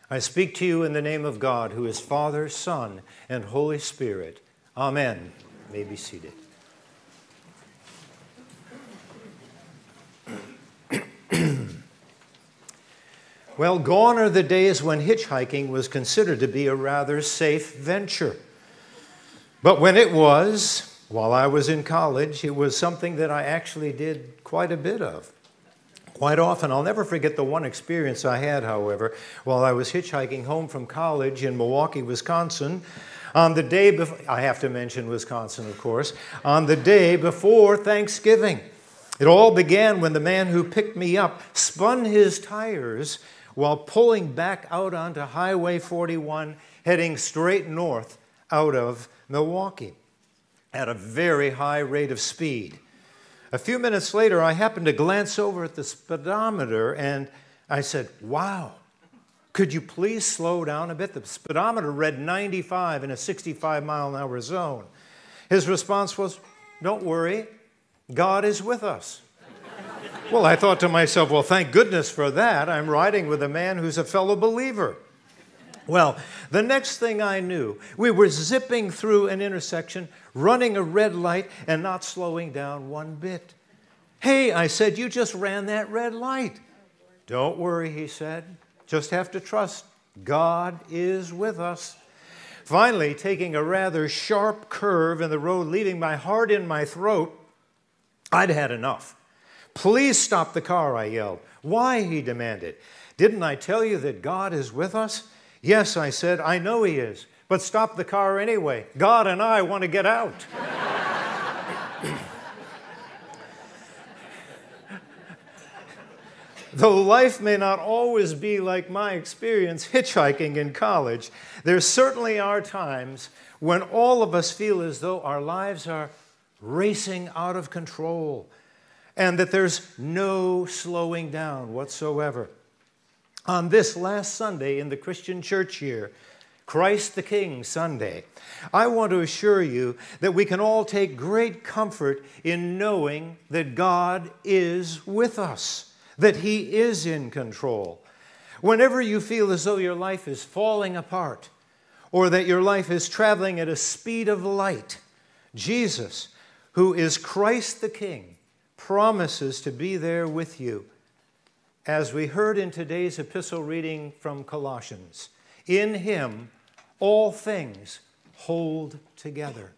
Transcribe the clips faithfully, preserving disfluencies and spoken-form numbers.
I speak to you in the name of God, who is Father, Son, and Holy Spirit. Amen. You may be seated. Well, gone are the days when hitchhiking was considered to be a rather safe venture. But when it was, while I was in college, it was something that I actually did quite a bit of. Quite often. I'll never forget the one experience I had, however, while I was hitchhiking home from college in Milwaukee, Wisconsin. On the day before, I have to mention Wisconsin, of course, on the day before Thanksgiving. It all began when the man who picked me up spun his tires while pulling back out onto Highway forty-one, heading straight north out of Milwaukee at a very high rate of speed. A few minutes later, I happened to glance over at the speedometer and I said, "Wow, could you please slow down a bit?" The speedometer read ninety-five in a sixty-five mile an hour zone. His response was, "Don't worry, God is with us." Well, I thought to myself, well, thank goodness for that. I'm riding with a man who's a fellow believer. Well, the next thing I knew, we were zipping through an intersection, running a red light, and not slowing down one bit. "Hey," I said, "you just ran that red light." "Don't worry," he said. "Just have to trust. God is with us." Finally, taking a rather sharp curve in the road, leaving my heart in my throat, I'd had enough. "Please stop the car," I yelled. "Why?" he demanded. "Didn't I tell you that God is with us?" "Yes," I said, "I know he is. But stop the car anyway. God and I want to get out." Though life may not always be like my experience hitchhiking in college, there certainly are times when all of us feel as though our lives are racing out of control and that there's no slowing down whatsoever. On this last Sunday in the Christian church year, Christ the King Sunday, I want to assure you that we can all take great comfort in knowing that God is with us, that He is in control. Whenever you feel as though your life is falling apart or that your life is traveling at a speed of light, Jesus, who is Christ the King, promises to be there with you. As we heard in today's epistle reading from Colossians, in Him all things hold together.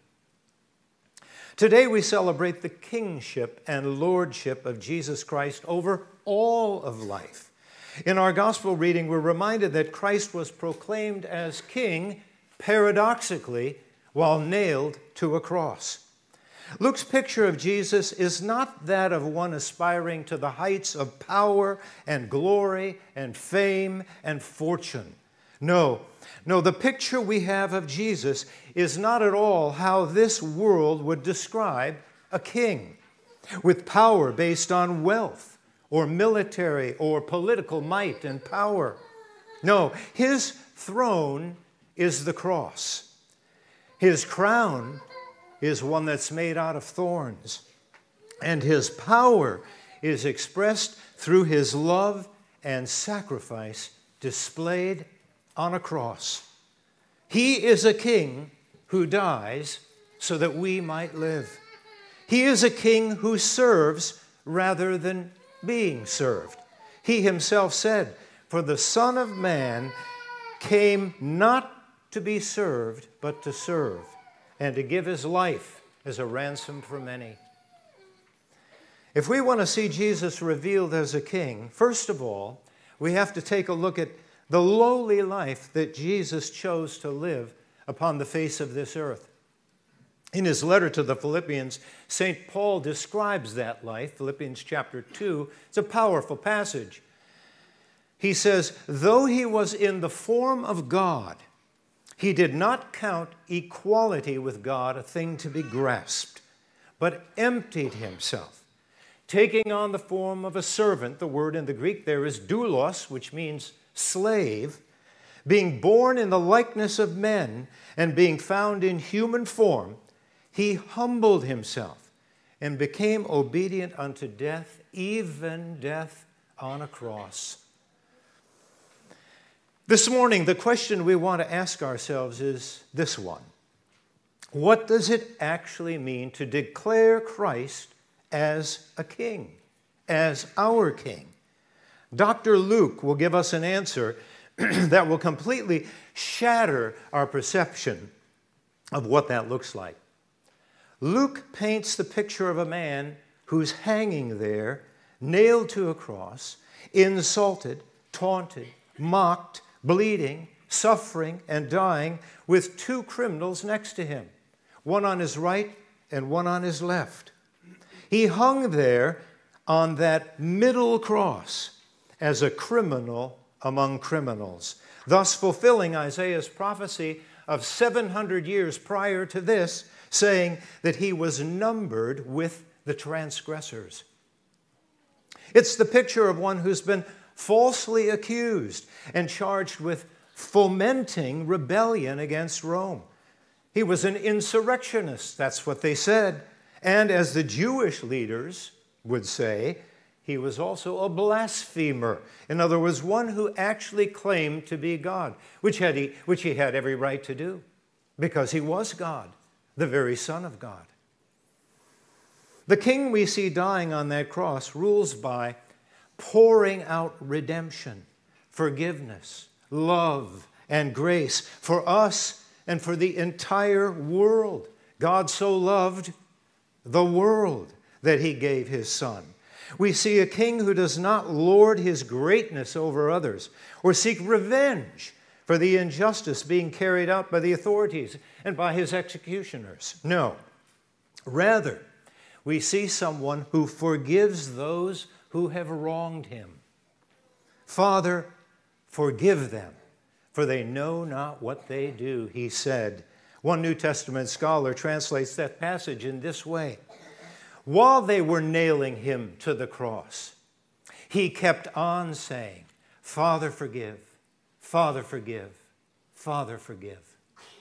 Today we celebrate the kingship and lordship of Jesus Christ over all of life. In our gospel reading, we're reminded that Christ was proclaimed as king, paradoxically, while nailed to a cross. Luke's picture of Jesus is not that of one aspiring to the heights of power and glory and fame and fortune. No, no, the picture we have of Jesus is not at all how this world would describe a king, with power based on wealth or military or political might and power. No, his throne is the cross. His crown is one that's made out of thorns. And his power is expressed through his love and sacrifice displayed on a cross. He is a king who dies so that we might live. He is a king who serves rather than being served. He himself said, "For the Son of Man came not to be served, but to serve, and to give his life as a ransom for many." If we want to see Jesus revealed as a king, first of all, we have to take a look at the lowly life that Jesus chose to live upon the face of this earth. In his letter to the Philippians, Saint Paul describes that life, Philippians chapter two. It's a powerful passage. He says, "Though he was in the form of God, he did not count equality with God a thing to be grasped, but emptied himself, taking on the form of a servant." The word in the Greek there is doulos, which means slave. "Being born in the likeness of men and being found in human form, he humbled himself and became obedient unto death, even death on a cross." This morning, the question we want to ask ourselves is this one. What does it actually mean to declare Christ as a king, as our king? Doctor Luke will give us an answer that will completely shatter our perception of what that looks like. Luke paints the picture of a man who's hanging there, nailed to a cross, insulted, taunted, mocked, bleeding, suffering, and dying, with two criminals next to him, one on his right and one on his left. He hung there on that middle cross as a criminal among criminals, thus fulfilling Isaiah's prophecy of seven hundred years prior to this, saying that he was numbered with the transgressors. It's the picture of one who's been falsely accused and charged with fomenting rebellion against Rome. He was an insurrectionist, that's what they said. And as the Jewish leaders would say, he was also a blasphemer. In other words, one who actually claimed to be God, which, had he, which he had every right to do, because he was God, the very Son of God. The king we see dying on that cross rules by pouring out redemption, forgiveness, love, and grace for us and for the entire world. God so loved the world that he gave his Son. We see a king who does not lord his greatness over others or seek revenge for the injustice being carried out by the authorities and by his executioners. No. Rather, we see someone who forgives those who have wronged him. Father, forgive them, for they know not what they do, he said. One New Testament scholar translates that passage in this way. While they were nailing him to the cross, he kept on saying, Father, forgive, Father, forgive, Father, forgive.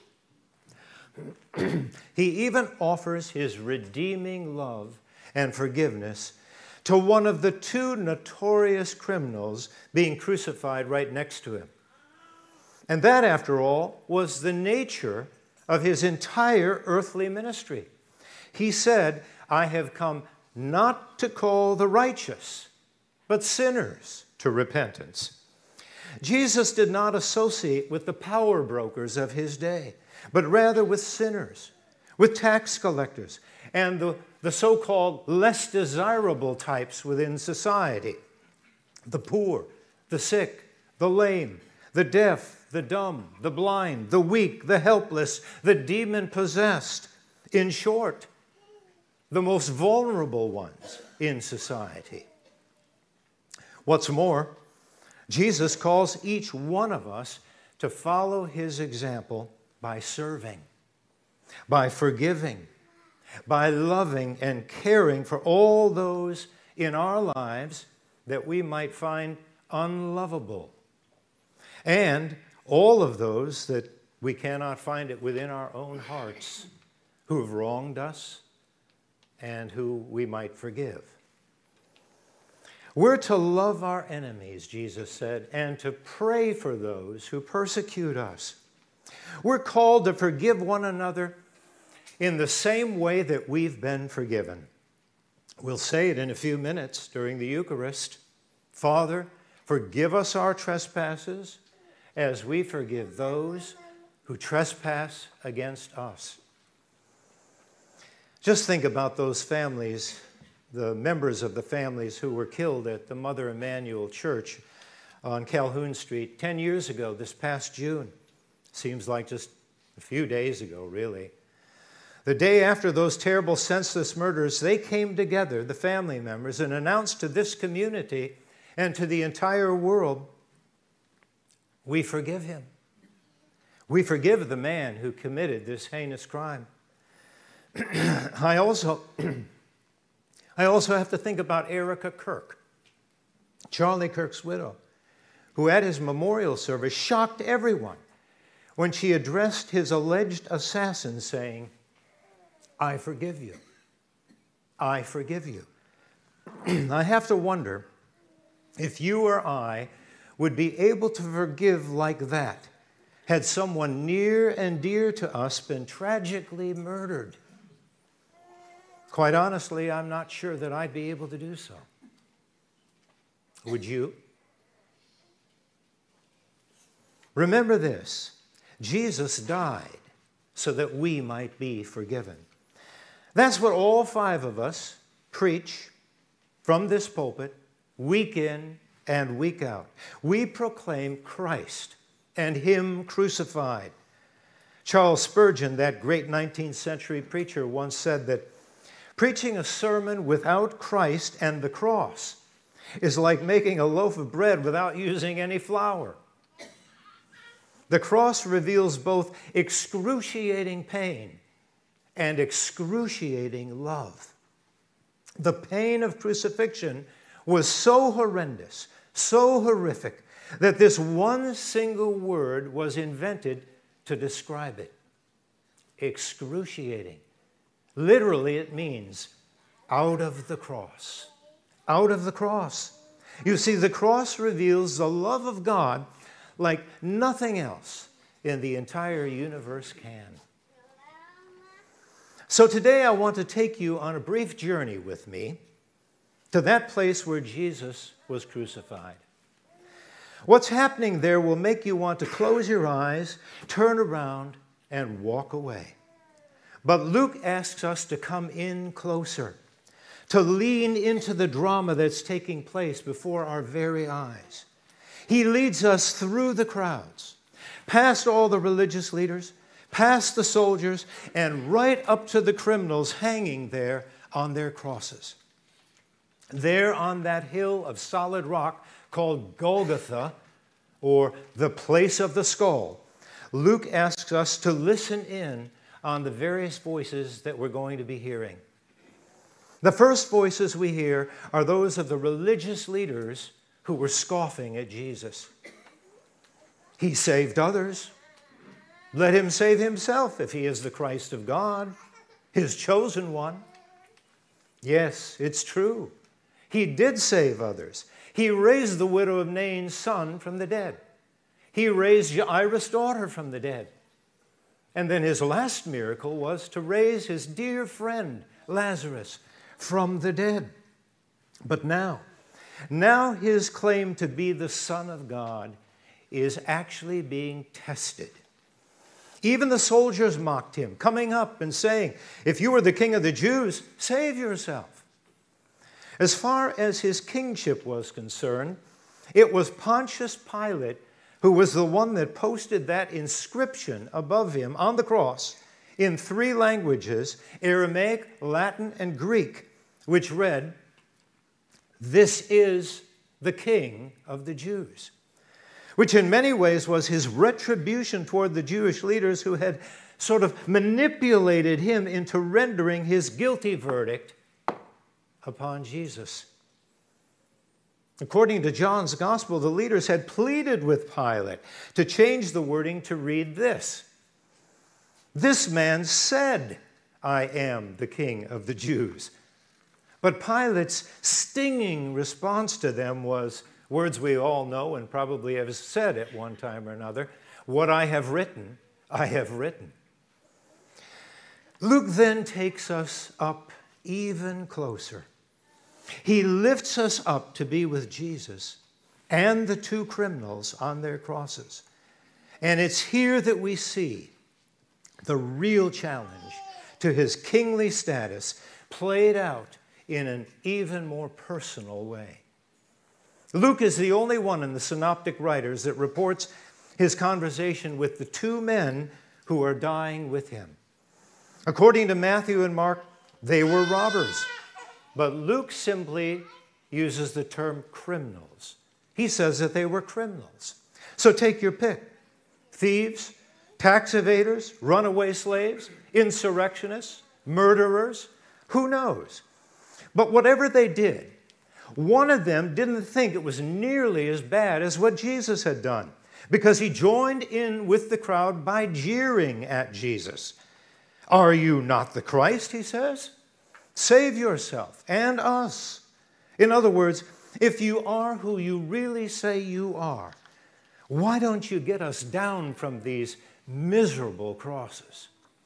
He even offers his redeeming love and forgiveness to one of the two notorious criminals being crucified right next to him. And that, after all, was the nature of his entire earthly ministry. He said, I have come not to call the righteous, but sinners to repentance. Jesus did not associate with the power brokers of his day, but rather with sinners, with tax collectors, and the, the so-called less desirable types within society. The poor, the sick, the lame, the deaf, the dumb, the blind, the weak, the helpless, the demon-possessed. In short, the most vulnerable ones in society. What's more, Jesus calls each one of us to follow his example by serving, by forgiving, by loving and caring for all those in our lives that we might find unlovable, and all of those that we cannot find it within our own hearts who have wronged us and who we might forgive. We're to love our enemies, Jesus said, and to pray for those who persecute us. We're called to forgive one another in the same way that we've been forgiven. We'll say it in a few minutes during the Eucharist. Father, forgive us our trespasses as we forgive those who trespass against us. Just think about those families, the members of the families who were killed at the Mother Emanuel Church on Calhoun Street ten years ago, this past June. Seems like just a few days ago, really. The day after those terrible senseless murders, they came together, the family members, and announced to this community and to the entire world, we forgive him. We forgive the man who committed this heinous crime. I also, I also have to think about Erica Kirk, Charlie Kirk's widow, who at his memorial service shocked everyone when she addressed his alleged assassin saying, I forgive you. I forgive you. I have to wonder if you or I would be able to forgive like that had someone near and dear to us been tragically murdered. Quite honestly, I'm not sure that I'd be able to do so. Would you? Remember this, Jesus died so that we might be forgiven. That's what all five of us preach from this pulpit, week in and week out. We proclaim Christ and Him crucified. Charles Spurgeon, that great nineteenth century preacher, once said that preaching a sermon without Christ and the cross is like making a loaf of bread without using any flour. The cross reveals both excruciating pain and excruciating love. The pain of crucifixion was so horrendous, so horrific, that this one single word was invented to describe it. Excruciating. Literally, it means out of the cross. Out of the cross. You see, the cross reveals the love of God like nothing else in the entire universe can. So today I want to take you on a brief journey with me to that place where Jesus was crucified. What's happening there will make you want to close your eyes, turn around, and walk away. But Luke asks us to come in closer, to lean into the drama that's taking place before our very eyes. He leads us through the crowds, past all the religious leaders, past the soldiers, and right up to the criminals hanging there on their crosses. There on that hill of solid rock called Golgotha, or the place of the skull, Luke asks us to listen in on the various voices that we're going to be hearing. The first voices we hear are those of the religious leaders who were scoffing at Jesus. He saved others. Let him save himself if he is the Christ of God, his chosen one. Yes, it's true. He did save others. He raised the widow of Nain's son from the dead. He raised Jairus' daughter from the dead. And then his last miracle was to raise his dear friend Lazarus from the dead. But now, now his claim to be the Son of God is actually being tested. Even the soldiers mocked him, coming up and saying, "If you are the King of the Jews, save yourself." As far as his kingship was concerned, it was Pontius Pilate who was the one that posted that inscription above him on the cross in three languages, Aramaic, Latin, and Greek, which read, "This is the King of the Jews," which in many ways was his retribution toward the Jewish leaders who had sort of manipulated him into rendering his guilty verdict upon Jesus. According to John's Gospel, the leaders had pleaded with Pilate to change the wording to read this: "This man said, 'I am the King of the Jews.'" But Pilate's stinging response to them was words we all know and probably have said at one time or another: "What I have written, I have written." Luke then takes us up even closer. He lifts us up to be with Jesus and the two criminals on their crosses. And it's here that we see the real challenge to his kingly status played out in an even more personal way. Luke is the only one in the synoptic writers that reports his conversation with the two men who are dying with him. According to Matthew and Mark, they were robbers. But Luke simply uses the term criminals. He says that they were criminals. So take your pick. Thieves, tax evaders, runaway slaves, insurrectionists, murderers, who knows? But whatever they did, one of them didn't think it was nearly as bad as what Jesus had done, because he joined in with the crowd by jeering at Jesus. "Are you not the Christ?" he says. "Save yourself and us." In other words, If you are who you really say you are, why don't you get us down from these miserable crosses?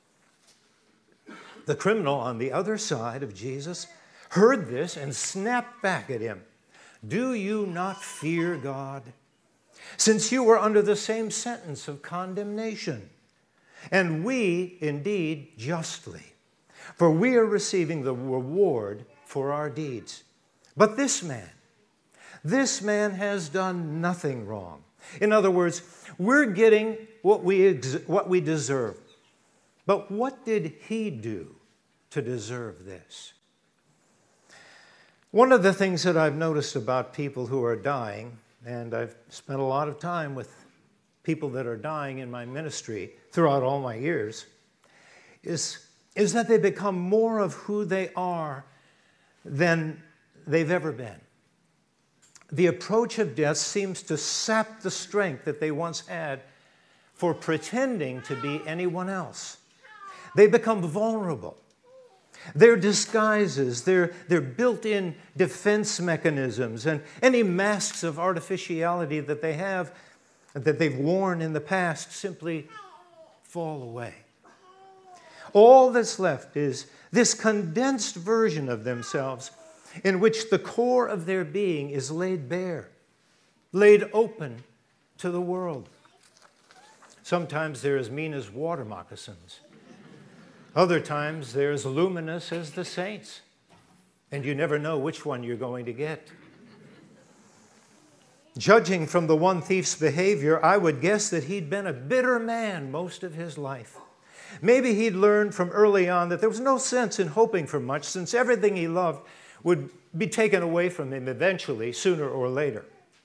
The criminal on the other side of Jesus heard this and snapped back at him. Do you not fear God, since you are under the same sentence of condemnation? And we, indeed, justly, for we are receiving the reward for our deeds. But this man, this man has done nothing wrong. In other words, we're getting what we, ex- what we deserve. But what did he do to deserve this? One of the things that I've noticed about people who are dying, and I've spent a lot of time with people that are dying in my ministry throughout all my years, is, is that they become more of who they are than they've ever been. The approach of death seems to sap the strength that they once had for pretending to be anyone else. They become vulnerable. Their disguises, their, their built-in defense mechanisms, and any masks of artificiality that they have, that they've worn in the past, simply fall away. All that's left is this condensed version of themselves in which the core of their being is laid bare, laid open to the world. Sometimes they're as mean as water moccasins. Other times, they're as luminous as the saints, and you never know which one you're going to get. Judging from the one thief's behavior, I would guess that he'd been a bitter man most of his life. Maybe he'd learned from early on that there was no sense in hoping for much, since everything he loved would be taken away from him eventually, sooner or later.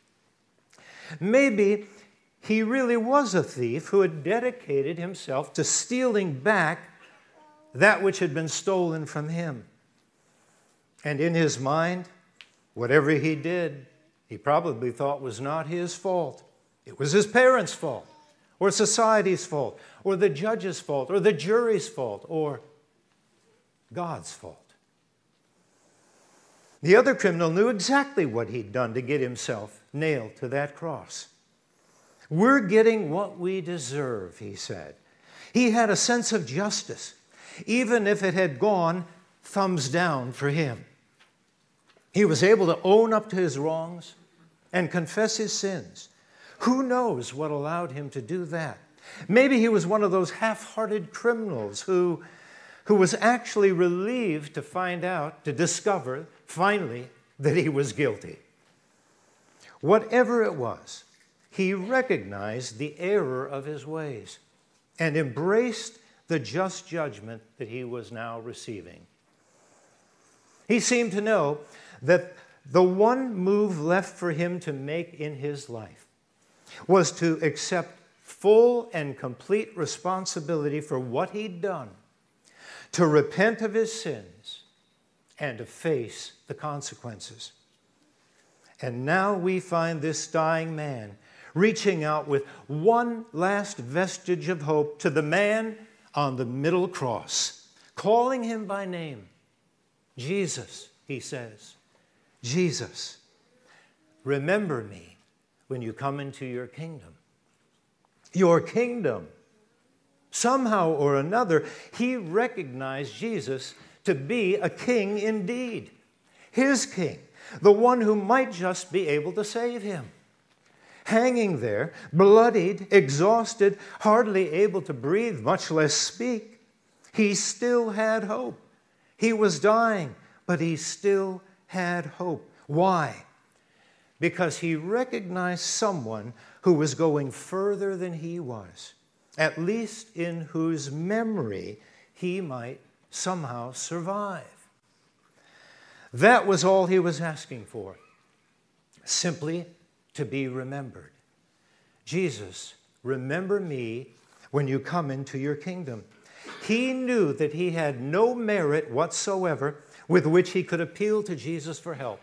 Maybe he really was a thief who had dedicated himself to stealing back that which had been stolen from him. And in his mind, whatever he did, he probably thought was not his fault. It was his parents' fault, or society's fault, or the judge's fault, or the jury's fault, or God's fault. The other criminal knew exactly what he'd done to get himself nailed to that cross. We're getting what we deserve, he said. He had a sense of justice, even if it had gone thumbs down for him. He was able to own up to his wrongs and confess his sins. Who knows what allowed him to do that? Maybe he was one of those half-hearted criminals who, who was actually relieved to find out, to discover, finally, that he was guilty. Whatever it was, he recognized the error of his ways and embraced the just judgment that he was now receiving. He seemed to know that the one move left for him to make in his life was to accept full and complete responsibility for what he'd done, to repent of his sins, and to face the consequences. And now we find this dying man reaching out with one last vestige of hope to the man on the middle cross, calling him by name. Jesus, he says, Jesus, remember me when you come into your kingdom. Your kingdom. Somehow or another, he recognized Jesus to be a king indeed. His king, the one who might just be able to save him. Hanging there, bloodied, exhausted, hardly able to breathe, much less speak, he still had hope. He was dying, but he still had hope. Why? Because he recognized someone who was going further than he was, at least in whose memory he might somehow survive. That was all he was asking for, simply to be remembered. Jesus, remember me when you come into your kingdom. He knew that he had no merit whatsoever with which he could appeal to Jesus for help.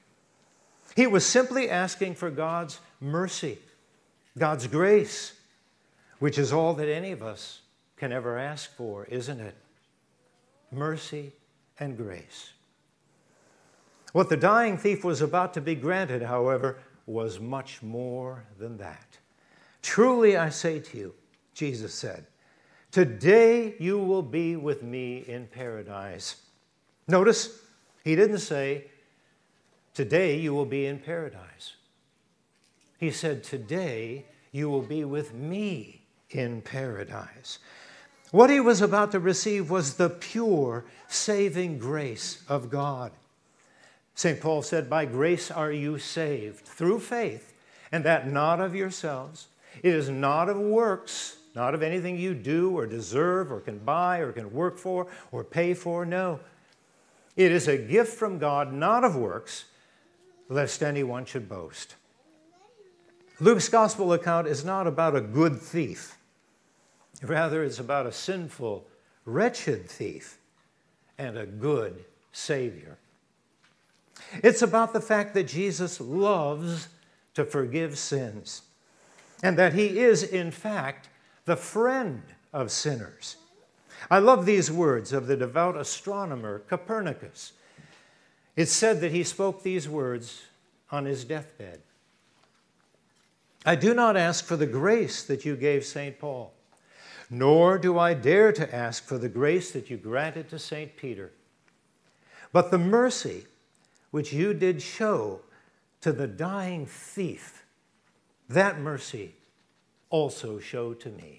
He was simply asking for God's mercy, God's grace, which is all that any of us can ever ask for, isn't it? Mercy and grace. What the dying thief was about to be granted, however, was much more than that. Truly I say to you, Jesus said, today you will be with me in paradise. Notice, he didn't say, today you will be in paradise. He said, today you will be with me in paradise. What he was about to receive was the pure, saving grace of God. Saint Paul said, by grace are you saved, through faith, and that not of yourselves. It is not of works, not of anything you do or deserve or can buy or can work for or pay for. No. It is a gift from God, not of works, lest anyone should boast. Luke's gospel account is not about a good thief. Rather, it's about a sinful, wretched thief and a good Savior. It's about the fact that Jesus loves to forgive sins and that he is, in fact, the friend of sinners. I love these words of the devout astronomer Copernicus. It's said that he spoke these words on his deathbed. I do not ask for the grace that you gave Saint Paul, nor do I dare to ask for the grace that you granted to Saint Peter, but the mercy which you did show to the dying thief, that mercy also show to me.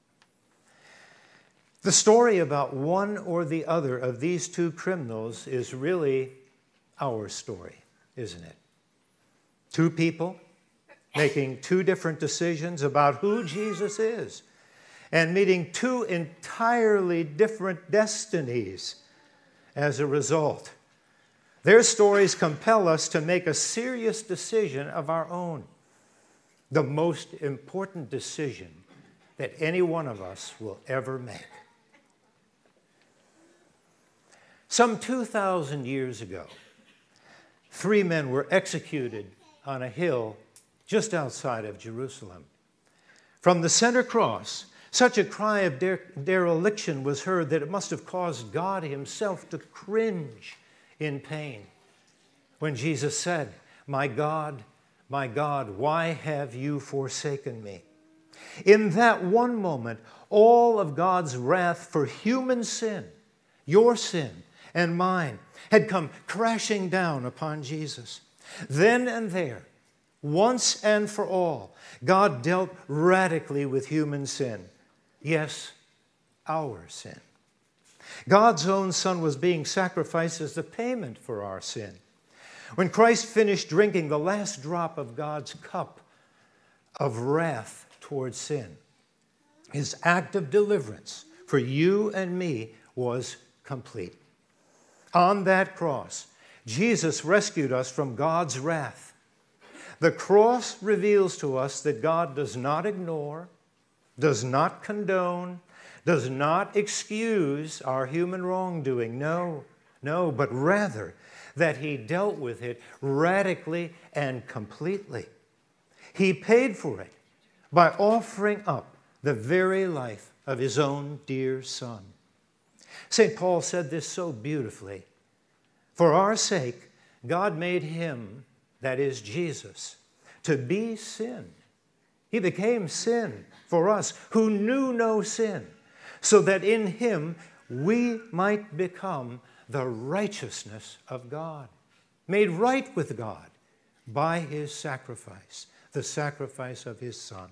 The story about one or the other of these two criminals is really our story, isn't it? Two people making two different decisions about who Jesus is and meeting two entirely different destinies as a result. Their stories compel us to make a serious decision of our own, the most important decision that any one of us will ever make. Some two thousand years ago, three men were executed on a hill just outside of Jerusalem. From the center cross, such a cry of dereliction was heard that it must have caused God himself to cringe in pain when Jesus said, "My God, my God, why have you forsaken me?" In that one moment, all of God's wrath for human sin, your sin and mine, had come crashing down upon Jesus. Then and there, once and for all, God dealt radically with human sin. Yes, our sin. God's own Son was being sacrificed as the payment for our sin. When Christ finished drinking the last drop of God's cup of wrath towards sin, his act of deliverance for you and me was complete. On that cross, Jesus rescued us from God's wrath. The cross reveals to us that God does not ignore, does not condone, does not excuse our human wrongdoing. No, no, but rather that he dealt with it radically and completely. He paid for it by offering up the very life of his own dear Son. Saint Paul said this so beautifully. For our sake, God made him, that is Jesus, to be sin. He became sin for us who knew no sin, so that in him we might become the righteousness of God, made right with God by his sacrifice, the sacrifice of his Son.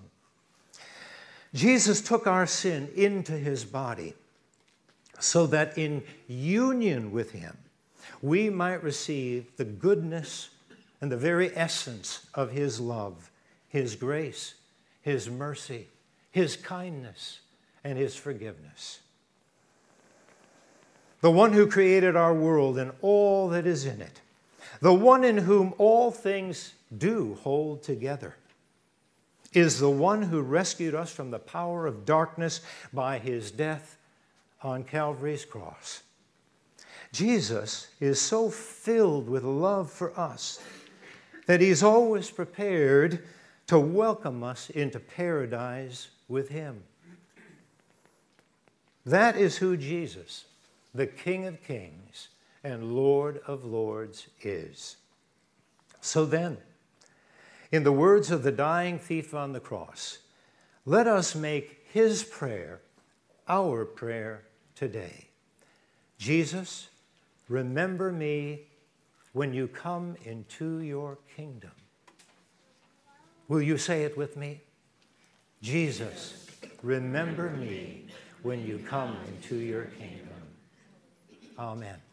Jesus took our sin into his body so that in union with him, we might receive the goodness and the very essence of his love, his grace, his mercy, his kindness, and his forgiveness. The one who created our world and all that is in it, the one in whom all things do hold together, is the one who rescued us from the power of darkness by his death on Calvary's cross. Jesus is so filled with love for us that he's always prepared to welcome us into paradise with him. That is who Jesus, the King of Kings, and Lord of lords is. So then, in the words of the dying thief on the cross, let us make his prayer our prayer today. Jesus, remember me when you come into your kingdom. Will you say it with me? Jesus, remember me when you come into your kingdom. Amen.